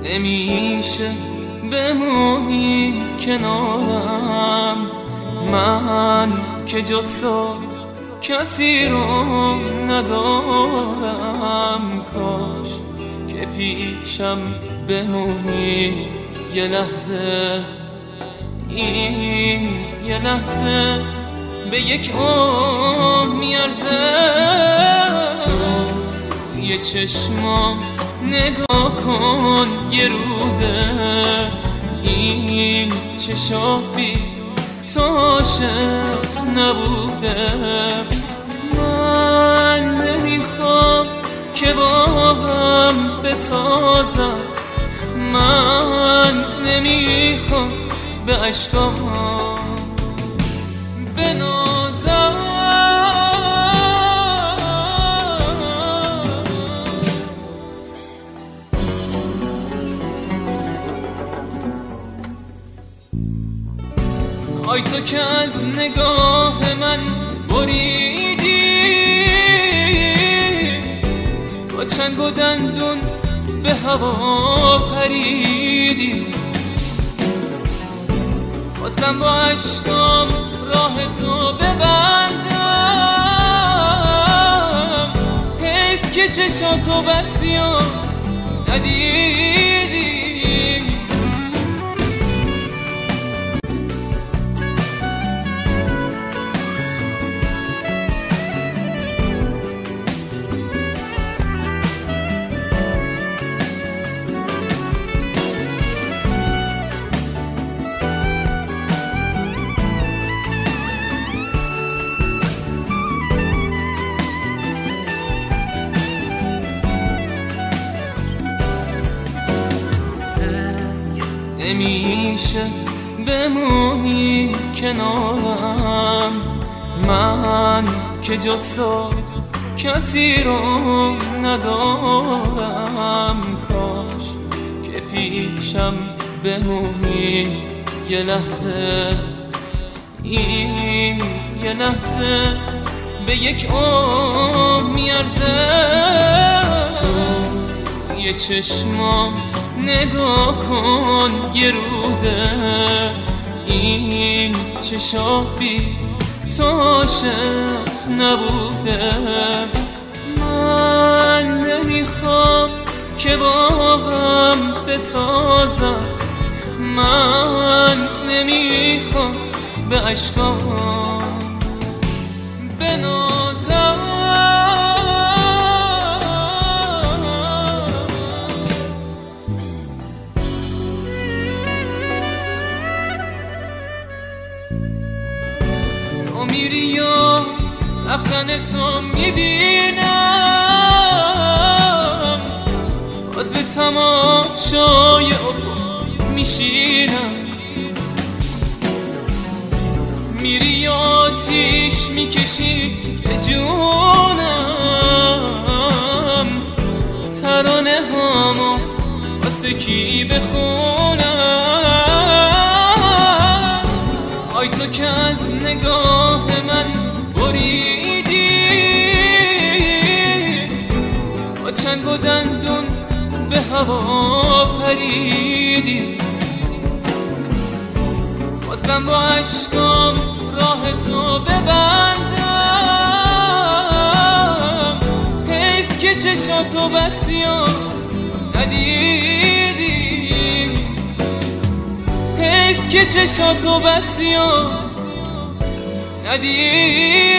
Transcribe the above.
نمیشه بمونی کنارم، من که جز تو کسی رو ندارم. کاش که پیشم بمونی یه لحظه، این یه لحظه به یک عمر میارزه. تو یه چشمام نگاه کن یه روده، این چشا بی تو عاشق نبوده. من نمیخوام که با هم بسازم، من نمیخوام به عشقام بنازم. آی تو که از نگاه من بریدی، با چنگ و دندون به هوا پریدی. خواستم با عشقام راه تو ببندم، حیف که چشاتو بستی و ندیدی. نمیشه بمونی کنارم، من که جز تو کسی رو ندارم. کاش که پیشم بمونی یه لحظه، این یه لحظه به یک عمر میارزه. تو یه چشمام نگاه کن یه روده، این چشا بی تو عاشق نبوده. من نمیخوام که با هم بسازم، من نمیخوام به عشقام بنازم. تو میری و رفتن تو میبینم، باز به تماشای افق میشینم. میری آتیش میکشی که جونم، ترانه هامو واسه کی بخونم. آی تو که از نگاه من بریدی، با چنگ و دندون به هوا پریدی. خواستم با عشقام راه تو ببندم، حیف که چشاتو بستی و ندیدی. حیف که چشاتو بستی و ندیدی.